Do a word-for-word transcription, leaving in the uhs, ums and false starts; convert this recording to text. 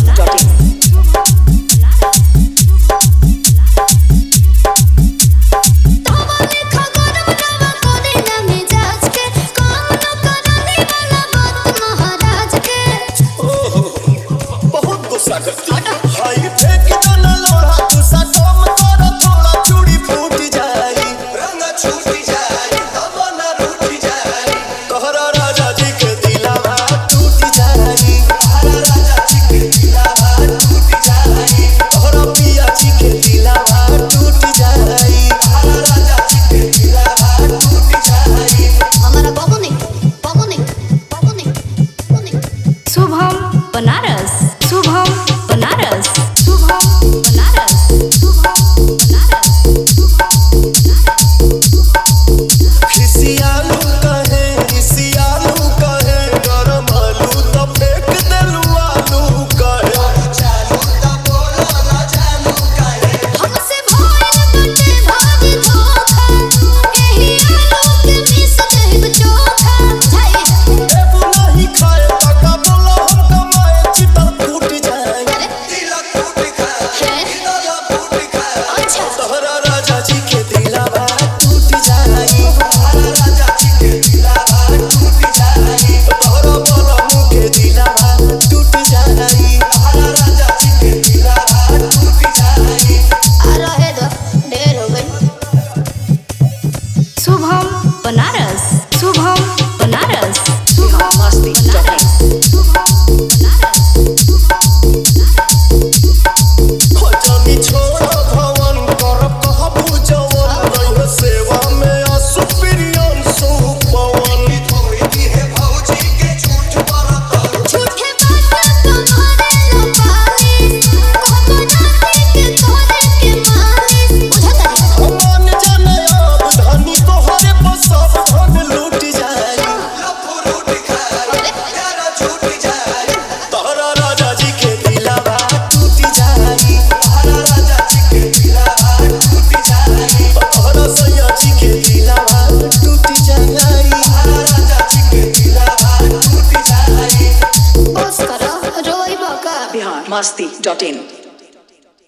dot in. Banaras Shubham Banaras Shubham Banaras Shubham Banaras खिसियालू कहे खिसियालू कहे गरम आलू तो फेंक देलू आलू कहे चालू तो बोलो ना जानू कहे हमसे भइल बटे भाग धोखा एही आलू के मिस देब चोखा जाई देबू नहीं खाए तका बोलो हम कमाए चितर फूट जाए तिलक फूट खा तिलक फूट खा अच्छा तोहरा राजा जी के दिलावा टूट जाई तोहरा राजा जी के दिलावा टूट जाई तोहरा बोलो मुँह के दिलावा टूट जाई तोहरा राजा जी के दिलावा टूट जाई आ रहे दो ढेर हो गई Shubham Banaras Shubham Banaras Bihar Masti dot in. जमी छोड़ भवन करब कहबू जवन रह सेवा में असुप्रियन सुपवन धोई दिहे भौजी के झूठ बरत झूठे बात तुम्हारे लपाली कहबो जाती के तोरे के मालिस बुझता है मन जाने अब धनी तोहरे पर सब धन लूट जाए लफुरूट खाए यारा झूठ जाए तोहरा राजा जी के दिलावा टूट जाई तोहरा राजा जी के दिलावा टूट जाई तोहरा सैया जी के दिलावा टूट जाई तोहरा राजा जी के दिलावा टूट जाई बस करो रोई बका Bihar Masti dot in.